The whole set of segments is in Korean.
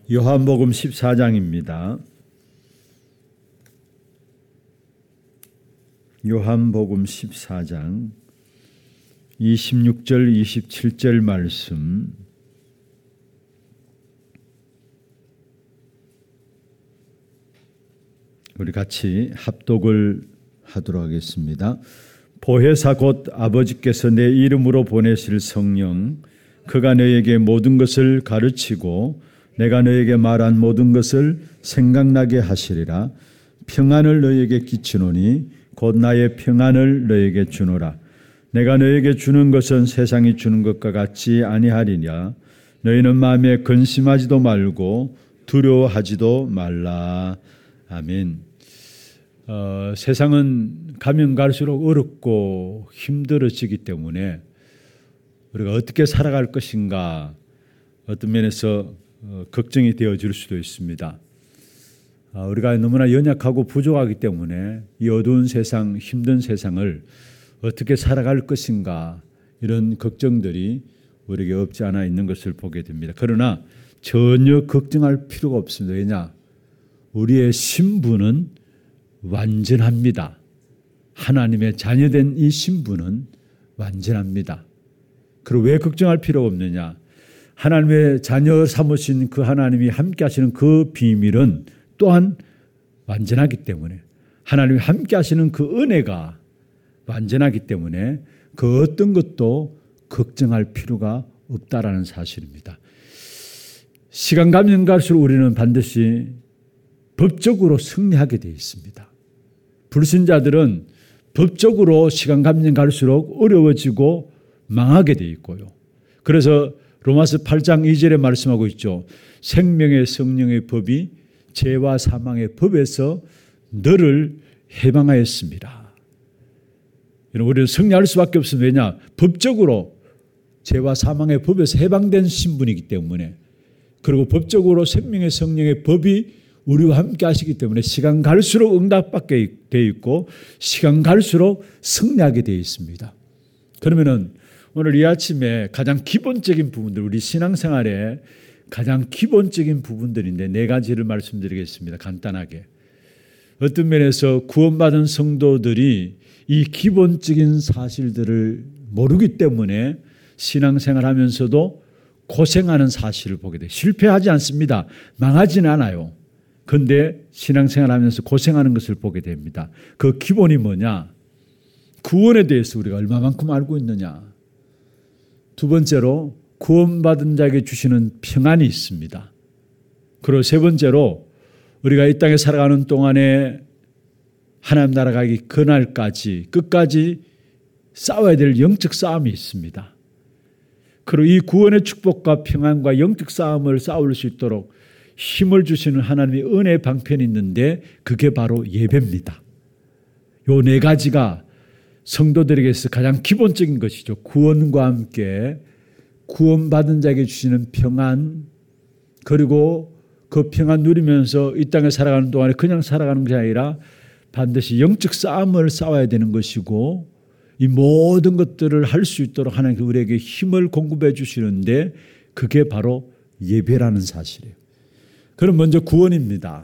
요한복음 14장입니다. 요한복음 14장 26절 27절 말씀 우리 같이 합독을 하도록 하겠습니다. 보혜사 곧 아버지께서 내 이름으로 보내실 성령 그가 너에게 모든 것을 가르치고 내가 너에게 말한 모든 것을 생각나게 하시리라. 평안을 너에게 끼치노니 곧 나의 평안을 너에게 주노라. 내가 너에게 주는 것은 세상이 주는 것과 같지 아니하리냐. 너희는 마음에 근심하지도 말고 두려워하지도 말라. 아멘. 세상은 가면 갈수록 어렵고 힘들어지기 때문에 우리가 어떻게 살아갈 것인가 어떤 면에서 걱정이 되어질 수도 있습니다. 우리가 너무나 연약하고 부족하기 때문에 이 어두운 세상, 힘든 세상을 어떻게 살아갈 것인가 이런 걱정들이 우리에게 없지 않아 있는 것을 보게 됩니다. 그러나 전혀 걱정할 필요가 없습니다. 왜냐? 우리의 신분은 완전합니다. 하나님의 자녀된 이 신분은 완전합니다. 그리고 왜 걱정할 필요가 없느냐? 하나님의 자녀 삼으신 그 하나님이 함께 하시는 그 비밀은 또한 완전하기 때문에 하나님이 함께 하시는 그 은혜가 완전하기 때문에 그 어떤 것도 걱정할 필요가 없다라는 사실입니다. 시간 가면 갈수록 우리는 반드시 법적으로 승리하게 되어 있습니다. 불신자들은 법적으로 시간 가면 갈수록 어려워지고 망하게 되어 있고요. 그래서 로마서 8장 2절에 말씀하고 있죠. 생명의 성령의 법이 죄와 사망의 법에서 너를 해방하였습니다. 우리는 승리할 수밖에 없습니다. 왜냐? 법적으로 죄와 사망의 법에서 해방된 신분이기 때문에 그리고 법적으로 생명의 성령의 법이 우리와 함께 하시기 때문에 시간 갈수록 응답받게 되어 있고 시간 갈수록 승리하게 되어 있습니다. 그러면은 오늘 이 아침에 가장 기본적인 부분들, 우리 신앙생활의 가장 기본적인 부분들인데 네 가지를 말씀드리겠습니다. 간단하게. 어떤 면에서 구원받은 성도들이 이 기본적인 사실들을 모르기 때문에 신앙생활 하면서도 고생하는 사실을 보게 돼요. 실패하지 않습니다. 망하지는 않아요. 그런데 신앙생활 하면서 고생하는 것을 보게 됩니다. 그 기본이 뭐냐? 구원에 대해서 우리가 얼마만큼 알고 있느냐? 두 번째로 구원받은 자에게 주시는 평안이 있습니다. 그리고 세 번째로 우리가 이 땅에 살아가는 동안에 하나님 나라 가기 그날까지 끝까지 싸워야 될 영적 싸움이 있습니다. 그리고 이 구원의 축복과 평안과 영적 싸움을 싸울 수 있도록 힘을 주시는 하나님의 은혜의 방편이 있는데 그게 바로 예배입니다. 요 네 가지가 성도들에게서 가장 기본적인 것이죠. 구원과 함께 구원받은 자에게 주시는 평안 그리고 그 평안 누리면서 이 땅에 살아가는 동안에 그냥 살아가는 것이 아니라 반드시 영적 싸움을 싸워야 되는 것이고 이 모든 것들을 할 수 있도록 하나님께서 우리에게 힘을 공급해 주시는데 그게 바로 예배라는 사실이에요. 그럼 먼저 구원입니다.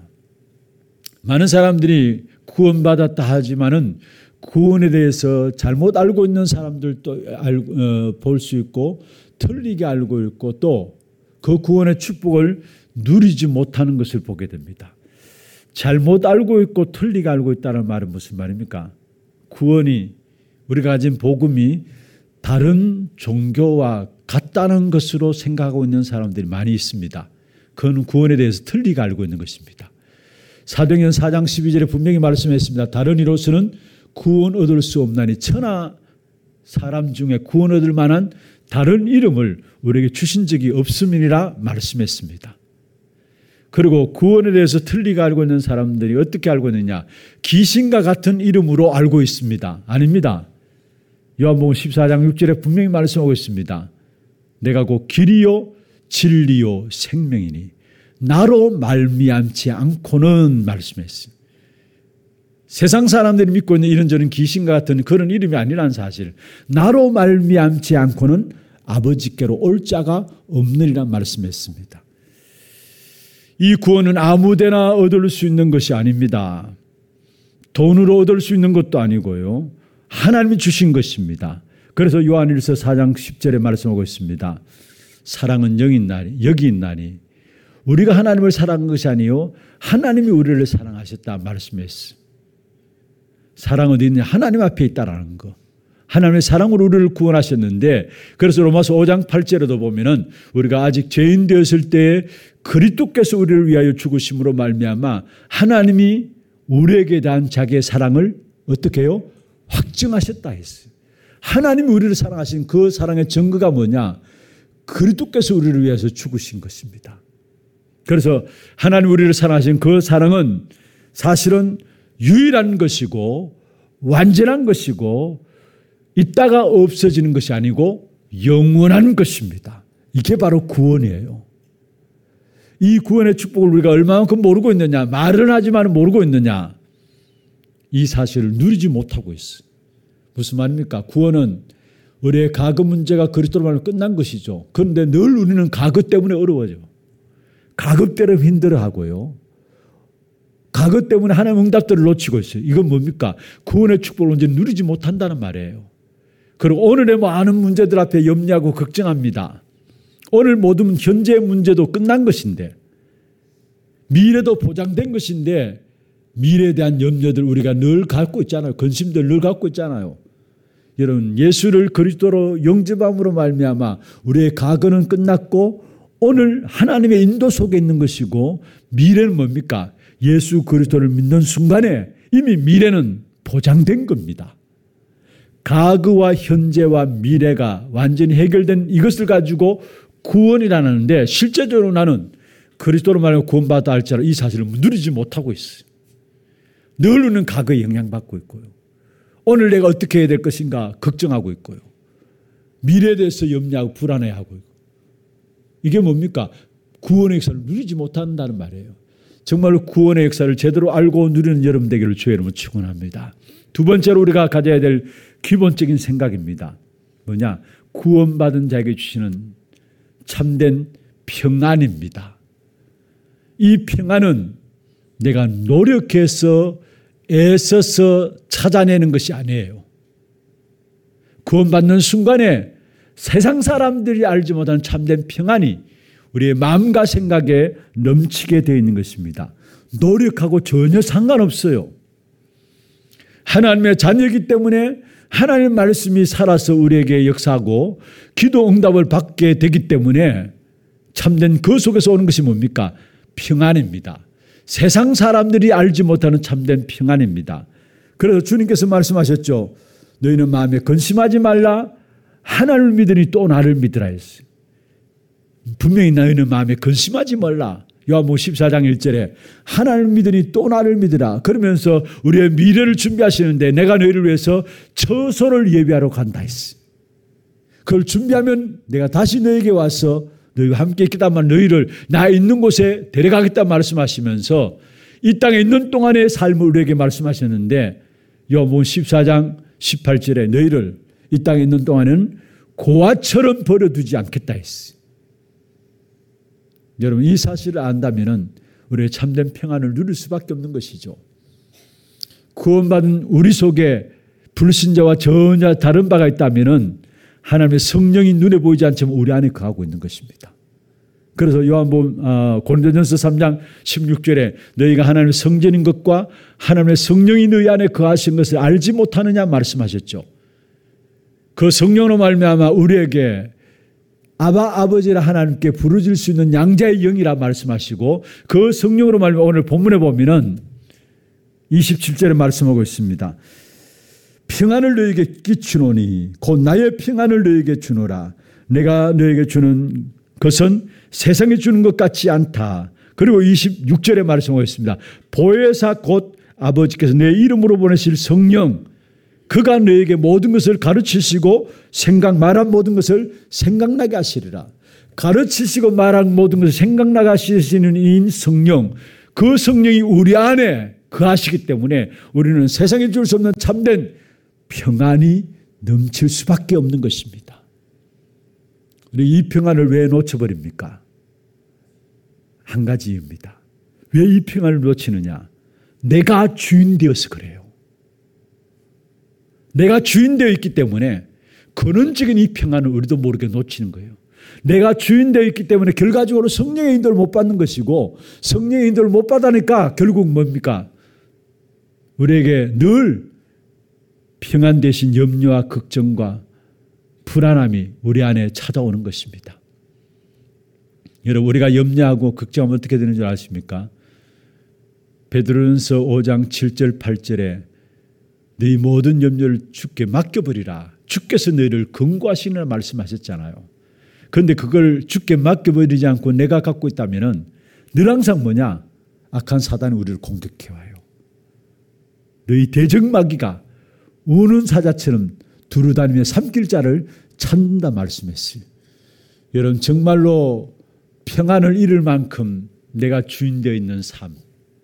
많은 사람들이 구원받았다 하지만은 구원에 대해서 잘못 알고 있는 사람들도 볼 수 있고 틀리게 알고 있고 또 그 구원의 축복을 누리지 못하는 것을 보게 됩니다. 잘못 알고 있고 틀리게 알고 있다는 말은 무슨 말입니까? 구원이 우리가 가진 복음이 다른 종교와 같다는 것으로 생각하고 있는 사람들이 많이 있습니다. 그건 구원에 대해서 틀리게 알고 있는 것입니다. 사도행전 4장 12절에 분명히 말씀했습니다. 다른 이로서는 구원 얻을 수 없나니 천하 사람 중에 구원 얻을 만한 다른 이름을 우리에게 주신 적이 없음이니라 말씀했습니다. 그리고 구원에 대해서 틀리게 알고 있는 사람들이 어떻게 알고 있느냐? 귀신과 같은 이름으로 알고 있습니다. 아닙니다. 요한복음 14장 6절에 분명히 말씀하고 있습니다. 내가 곧 길이요 진리요 생명이니 나로 말미암지 않고는 말씀했습니다. 세상 사람들이 믿고 있는 이런저런 귀신과 같은 그런 이름이 아니라는 사실. 나로 말미암지 않고는 아버지께로 올 자가 없느니라 말씀했습니다. 이 구원은 아무데나 얻을 수 있는 것이 아닙니다. 돈으로 얻을 수 있는 것도 아니고요. 하나님이 주신 것입니다. 그래서 요한일서 4장 10절에 말씀하고 있습니다. 사랑은 여기 있나니 우리가 하나님을 사랑한 것이 아니요 하나님이 우리를 사랑하셨다 말씀했어요. 사랑은 어디 있느냐? 하나님 앞에 있다라는 거. 하나님의 사랑으로 우리를 구원하셨는데, 그래서 로마서 5장 8절에도 보면은 우리가 아직 죄인 되었을 때에 그리스도께서 우리를 위하여 죽으심으로 말미암아 하나님이 우리에게 대한 자기의 사랑을 어떻게 해요? 확증하셨다 했어요. 하나님이 우리를 사랑하신 그 사랑의 증거가 뭐냐? 그리스도께서 우리를 위해서 죽으신 것입니다. 그래서 하나님 우리를 사랑하신 그 사랑은 사실은 유일한 것이고 완전한 것이고 있다가 없어지는 것이 아니고 영원한 것입니다. 이게 바로 구원이에요. 이 구원의 축복을 우리가 얼마만큼 모르고 있느냐, 말은 하지만 모르고 있느냐, 이 사실을 누리지 못하고 있어요. 무슨 말입니까? 구원은 우리의 과거 문제가 그리스도로 말하면 끝난 것이죠. 그런데 늘 우리는 과거 때문에 어려워져. 과거 때문에 힘들어하고요. 과거 때문에 하나님의 응답들을 놓치고 있어요. 이건 뭡니까? 구원의 축복을 언제 누리지 못한다는 말이에요. 그리고 오늘의 많은 문제들 앞에 염려하고 걱정합니다. 오늘 모든 현재의 문제도 끝난 것인데, 미래도 보장된 것인데, 미래에 대한 염려들 우리가 늘 갖고 있잖아요. 근심들 늘 갖고 있잖아요. 여러분, 예수를 그리스도로 영접함으로 말미암아 우리의 과거는 끝났고 오늘 하나님의 인도 속에 있는 것이고, 미래는 뭡니까? 예수 그리스도를 믿는 순간에 이미 미래는 보장된 겁니다. 과거와 현재와 미래가 완전히 해결된 이것을 가지고 구원이라는데, 실제적으로 나는 그리스도로 말하면 구원받아 할지라도 이 사실을 누리지 못하고 있어요. 늘 우리는 과거에 영향받고 있고요. 오늘 내가 어떻게 해야 될 것인가 걱정하고 있고요. 미래에 대해서 염려하고 불안해하고 있고. 이게 뭡니까? 구원의 역사를 누리지 못한다는 말이에요. 정말로 구원의 역사를 제대로 알고 누리는 여러분 되기를 주의 이름으로 축원합니다. 두 번째로 우리가 가져야 될 기본적인 생각입니다. 뭐냐? 구원받은 자에게 주시는 참된 평안입니다. 이 평안은 내가 노력해서 애써서 찾아내는 것이 아니에요. 구원받는 순간에 세상 사람들이 알지 못하는 참된 평안이 우리의 마음과 생각에 넘치게 되어 있는 것입니다. 노력하고 전혀 상관없어요. 하나님의 자녀이기 때문에 하나님의 말씀이 살아서 우리에게 역사하고 기도 응답을 받게 되기 때문에 참된 그 속에서 오는 것이 뭡니까? 평안입니다. 세상 사람들이 알지 못하는 참된 평안입니다. 그래서 주님께서 말씀하셨죠. 너희는 마음에 근심하지 말라. 하나님을 믿으니 또 나를 믿으라 했어요. 분명히 너희는 마음에 근심하지 말라. 요한복음 14장 1절에 하나님을 믿으니 또 나를 믿으라. 그러면서 우리의 미래를 준비하시는데 내가 너희를 위해서 처소를 예비하러 간다 했어요. 그걸 준비하면 내가 다시 너에게 와서 너희와 함께 있겠다만 너희를 나 있는 곳에 데려가겠다 말씀하시면서 이 땅에 있는 동안의 삶을 우리에게 말씀하셨는데 요한복음 14장 18절에 너희를 이 땅에 있는 동안은 고아처럼 버려두지 않겠다 했어요. 여러분, 이 사실을 안다면 우리의 참된 평안을 누릴 수밖에 없는 것이죠. 구원받은 우리 속에 불신자와 전혀 다른 바가 있다면 하나님의 성령이 눈에 보이지 않지만 우리 안에 거하고 있는 것입니다. 그래서 요한복음 고린도전서 3장 16절에 너희가 하나님의 성전인 것과 하나님의 성령이 너희 안에 거하신 것을 알지 못하느냐 말씀하셨죠. 그 성령으로 말미암아 우리에게 아바 아버지라 하나님께 부르질 수 있는 양자의 영이라 말씀하시고 그 성령으로 말미암아 오늘 본문에 보면은 27절에 말씀하고 있습니다. 평안을 너에게 끼치노니 곧 나의 평안을 너에게 주노라. 내가 너에게 주는 것은 세상에 주는 것 같지 않다. 그리고 26절에 말씀하고 있습니다. 보혜사 곧 아버지께서 내 이름으로 보내실 성령 그가 너에게 모든 것을 가르치시고 말한 모든 것을 생각나게 하시리라. 가르치시고 말한 모든 것을 생각나게 하시는 이인 성령, 그 성령이 우리 안에 거하시기 때문에 우리는 세상에 줄 수 없는 참된 평안이 넘칠 수밖에 없는 것입니다. 우리 이 평안을 왜 놓쳐버립니까? 한 가지입니다. 왜 이 평안을 놓치느냐? 내가 주인 되어서 그래요. 내가 주인 되어 있기 때문에 근원적인 이 평안을 우리도 모르게 놓치는 거예요. 내가 주인 되어 있기 때문에 결과적으로 성령의 인도를 못 받는 것이고, 성령의 인도를 못 받으니까 결국 뭡니까? 우리에게 늘 평안 대신 염려와 걱정과 불안함이 우리 안에 찾아오는 것입니다. 여러분, 우리가 염려하고 걱정하면 어떻게 되는 줄 아십니까? 베드로전서 5장 7절 8절에 너희 모든 염려를 주께 맡겨버리라. 주께서 너희를 권고하시느라 말씀하셨잖아요. 그런데 그걸 주께 맡겨버리지 않고 내가 갖고 있다면 늘 항상 뭐냐? 악한 사단이 우리를 공격해와요. 너희 대적마귀가 우는 사자처럼 두루다니며 삼킬 자를 찾는다 말씀했어요. 여러분, 정말로 평안을 잃을 만큼 내가 주인 되어 있는 삶,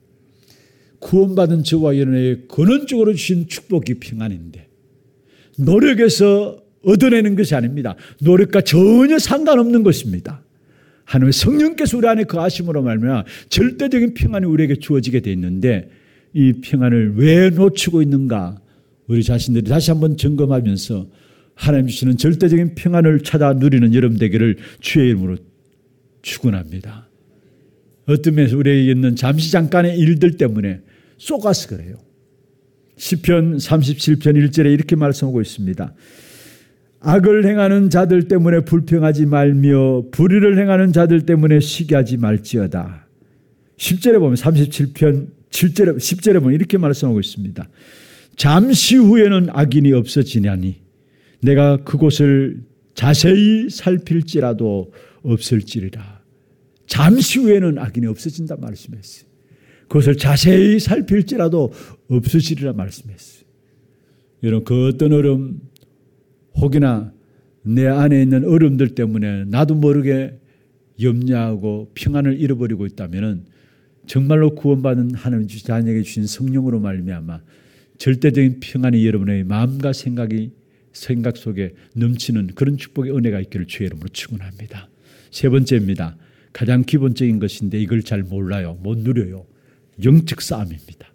구원받은 저와 여러분에게 근원적으로 주신 축복이 평안인데 노력해서 얻어내는 것이 아닙니다. 노력과 전혀 상관없는 것입니다. 하나님의 성령께서 우리 안에 거하심으로 말미암아 절대적인 평안이 우리에게 주어지게 되어 있는데 이 평안을 왜 놓치고 있는가? 우리 자신들이 다시 한번 점검하면서 하나님 주시는 절대적인 평안을 찾아 누리는 여러분 되기를 주의 이름으로 축원합니다. 어떤 면에서 우리에게 있는 잠시 잠깐의 일들 때문에 쏘가서 그래요. 시편 37편 1절에 이렇게 말씀하고 있습니다. 악을 행하는 자들 때문에 불평하지 말며 불의를 행하는 자들 때문에 시기하지 말지어다. 10절에 보면 37편 7절에 10절에 보면 이렇게 말씀하고 있습니다. 잠시 후에는 악인이 없어지냐니 내가 그곳을 자세히 살필지라도 없을지리라. 잠시 후에는 악인이 없어진다 말씀했어요. 그것을 자세히 살필지라도 없어지리라 말씀했어요. 여러분, 그 어떤 어려움 혹이나 내 안에 있는 어려움들 때문에 나도 모르게 염려하고 평안을 잃어버리고 있다면 정말로 구원받은 하나님 자녀에게 주신 성령으로 말미암아 절대적인 평안이 여러분의 마음과 생각 속에 넘치는 그런 축복의 은혜가 있기를 주의 이름으로 축원합니다. 세 번째입니다. 가장 기본적인 것인데 이걸 잘 몰라요. 못 누려요. 영적 싸움입니다.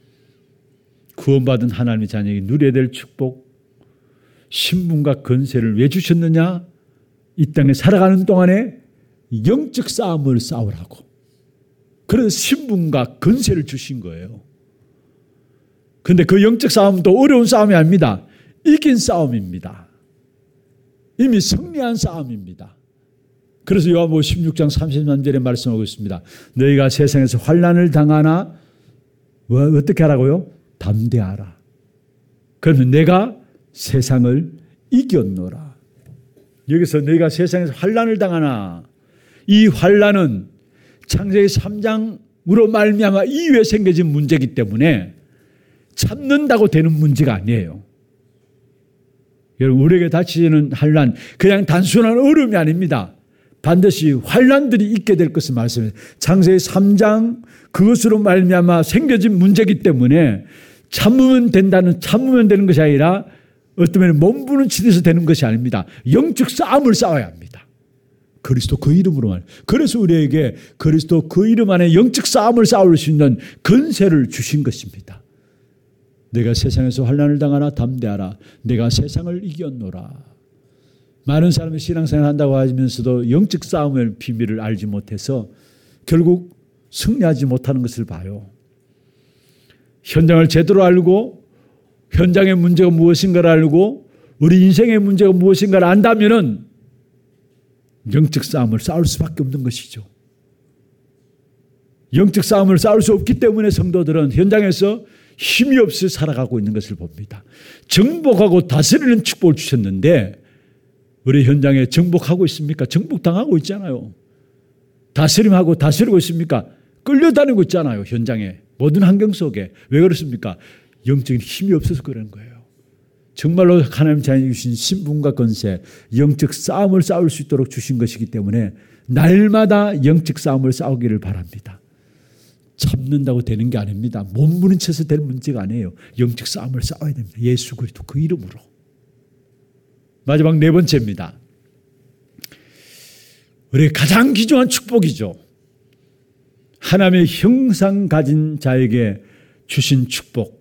구원받은 하나님의 자녀에게 누려야 될 축복, 신분과 권세를 왜 주셨느냐? 이 땅에 살아가는 동안에 영적 싸움을 싸우라고. 그래서 신분과 권세를 주신 거예요. 그런데 그 영적 싸움도 어려운 싸움이 아닙니다. 이긴 싸움입니다. 이미 승리한 싸움입니다. 그래서 요한복음 16장 33절에 말씀하고 있습니다. 너희가 세상에서 환난을 당하나 어떻게 하라고요? 담대하라. 그러면 내가 세상을 이겼노라. 여기서 너희가 세상에서 환난을 당하나, 이 환난은 창세기 3장으로 말미암아 이후에 생겨진 문제이기 때문에 참는다고 되는 문제가 아니에요. 여러분, 우리에게 닥치는 환난 그냥 단순한 어려움이 아닙니다. 반드시 환난들이 있게 될 것을 말씀해요. 창세기 3장 그것으로 말미암아 생겨진 문제이기 때문에 참으면 되는 것이 아니라 어떤 면에 몸부림치듯이 되는 것이 아닙니다. 영적 싸움을 싸워야 합니다. 그리스도 그 이름으로 말. 그래서 우리에게 그리스도 그 이름 안에 영적 싸움을 싸울 수 있는 권세를 주신 것입니다. 내가 세상에서 환난을 당하나 담대하라. 내가 세상을 이겼노라. 많은 사람이 신앙생활을 한다고 하면서도 영적 싸움의 비밀을 알지 못해서 결국 승리하지 못하는 것을 봐요. 현장을 제대로 알고 현장의 문제가 무엇인가를 알고 우리 인생의 문제가 무엇인가를 안다면은 영적 싸움을 싸울 수밖에 없는 것이죠. 영적 싸움을 싸울 수 없기 때문에 성도들은 현장에서 힘이 없이 살아가고 있는 것을 봅니다. 정복하고 다스리는 축복을 주셨는데 우리 현장에 정복하고 있습니까? 정복당하고 있잖아요. 다스림하고 다스리고 있습니까? 끌려다니고 있잖아요. 현장에. 모든 환경 속에. 왜 그렇습니까? 영적인 힘이 없어서 그런 거예요. 정말로 하나님 자녀 주신 신분과 권세, 영적 싸움을 싸울 수 있도록 주신 것이기 때문에 날마다 영적 싸움을 싸우기를 바랍니다. 참는다고 되는 게 아닙니다. 몸부림쳐서 될 문제가 아니에요. 영적 싸움을 싸워야 됩니다. 예수 그리스도 그 이름으로. 마지막 네 번째입니다. 우리의 가장 귀중한 축복이죠. 하나님의 형상 가진 자에게 주신 축복,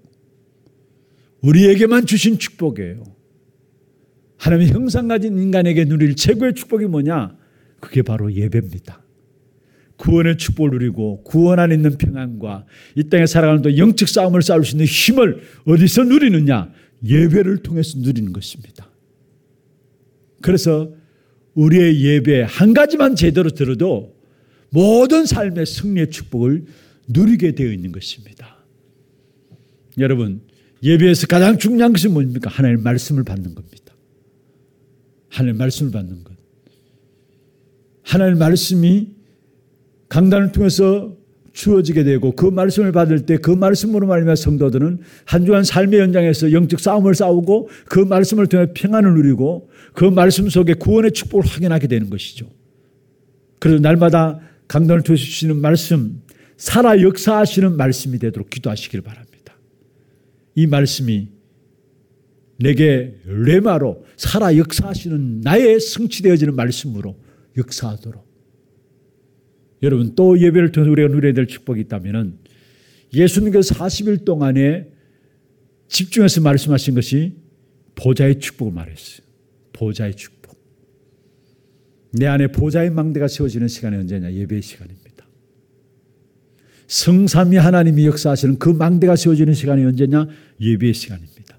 우리에게만 주신 축복이에요. 하나님의 형상 가진 인간에게 누릴 최고의 축복이 뭐냐? 그게 바로 예배입니다. 구원의 축복을 누리고 구원 안에 있는 평안과 이 땅에 살아가는 또 영적 싸움을 싸울 수 있는 힘을 어디서 누리느냐? 예배를 통해서 누리는 것입니다. 그래서 우리의 예배 한 가지만 제대로 들어도 모든 삶의 승리의 축복을 누리게 되어 있는 것입니다. 여러분, 예배에서 가장 중요한 것이 뭡니까? 하나님의 말씀을 받는 겁니다. 하나님의 말씀을 받는 것. 하나님의 말씀이 강단을 통해서 주어지게 되고 그 말씀을 받을 때 그 말씀으로 말미암아 성도들은 한 주간 삶의 현장에서 영적 싸움을 싸우고 그 말씀을 통해 평안을 누리고 그 말씀 속에 구원의 축복을 확인하게 되는 것이죠. 그래서 날마다 강단을 통해 주시는 말씀, 살아 역사하시는 말씀이 되도록 기도하시길 바랍니다. 이 말씀이 내게 레마로 살아 역사하시는 나의 성취되어지는 말씀으로 역사하도록. 여러분, 또 예배를 통해서 우리가 누려야 될 축복이 있다면 예수님께서 40일 동안에 집중해서 말씀하신 것이 보좌의 축복을 말했어요. 보좌의 축복. 내 안에 보좌의 망대가 세워지는 시간이 언제냐? 예배의 시간입니다. 성삼위 하나님이 역사하시는 그 망대가 세워지는 시간이 언제냐? 예배의 시간입니다.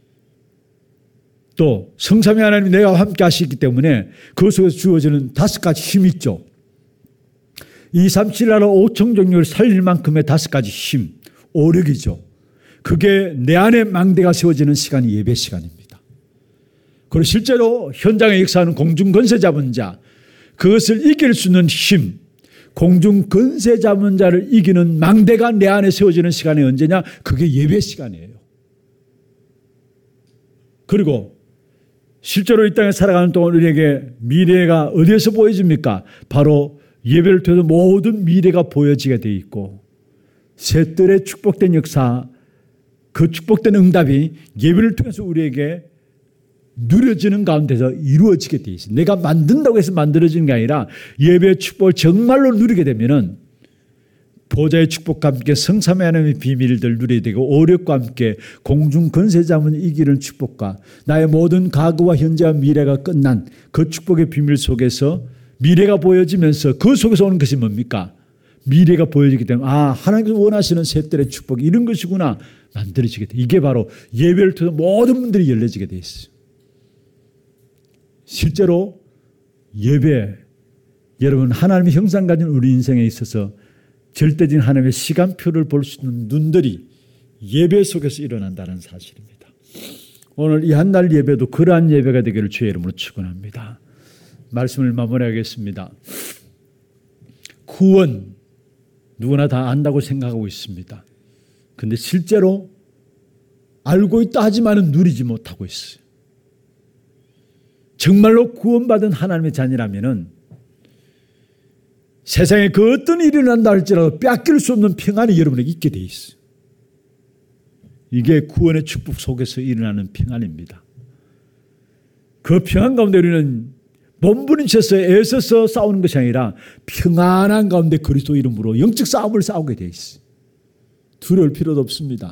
또 성삼위 하나님이 내가 함께 하시기 때문에 그 속에서 주어지는 5가지 힘이 있죠. 2, 3, 7, 8, 5청 종류를 살릴 만큼의 5가지 힘, 오력이죠. 그게 내 안에 망대가 세워지는 시간이 예배 시간입니다. 그리고 실제로 현장에 역사하는 공중 권세 잡은 자, 그것을 이길 수 있는 힘, 공중 권세 잡은 자를 이기는 망대가 내 안에 세워지는 시간이 언제냐? 그게 예배 시간이에요. 그리고 실제로 이 땅에 살아가는 동안 우리에게 미래가 어디에서 보여집니까? 바로 예배를 통해서 모든 미래가 보여지게 되어 있고 셋들의 축복된 역사, 그 축복된 응답이 예배를 통해서 우리에게 누려지는 가운데서 이루어지게 되어 있어요. 내가 만든다고 해서 만들어지는 게 아니라 예배의 축복을 정말로 누리게 되면은 보좌의 축복과 함께 성삼위 하나님의 비밀들 누리게 되고 오력과 함께 공중 권세 잡은 이기는 축복과 나의 모든 과거와 현재와 미래가 끝난 그 축복의 비밀 속에서 미래가 보여지면서 그 속에서 오는 것이 뭡니까? 미래가 보여지기 때문에 하나님께서 원하시는 셋들의 축복이 이런 것이구나 만들어지게 돼. 이게 바로 예배를 통해서 모든 분들이 열려지게 돼 있어요. 실제로 예배, 여러분 하나님의 형상 가진 우리 인생에 있어서 절대적인 하나님의 시간표를 볼 수 있는 눈들이 예배 속에서 일어난다는 사실입니다. 오늘 이 한 날 예배도 그러한 예배가 되기를 주의 이름으로 축원합니다. 말씀을 마무리하겠습니다. 구원 누구나 다 안다고 생각하고 있습니다. 그런데 실제로 알고 있다 하지만은 누리지 못하고 있어요. 정말로 구원받은 하나님의 자녀라면은 세상에 그 어떤 일이 일어난다 할지라도 빼앗길 수 없는 평안이 여러분에게 있게 돼 있어요. 이게 구원의 축복 속에서 일어나는 평안입니다. 그 평안 가운데 우리는 몸부림쳐서 애써서 싸우는 것이 아니라 평안한 가운데 그리스도 이름으로 영적 싸움을 싸우게 돼 있어요. 두려울 필요도 없습니다.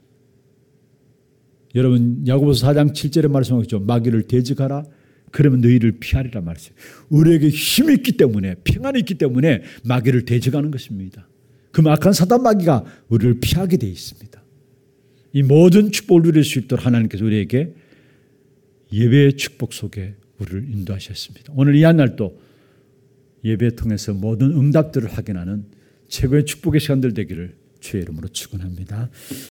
여러분 야고보서 4장 7절에 말씀하셨죠. 마귀를 대적하라. 그러면 너희를 피하리라 말했어요. 우리에게 힘이 있기 때문에 평안이 있기 때문에 마귀를 대적하는 것입니다. 그럼 악한 사단 마귀가 우리를 피하게 되어 있습니다. 이 모든 축복을 누릴 수 있도록 하나님께서 우리에게 예배의 축복 속에 우리를 인도하셨습니다. 오늘 이 한 날도 예배 통해서 모든 응답들을 확인하는 최고의 축복의 시간들 되기를 주의 이름으로 축원합니다.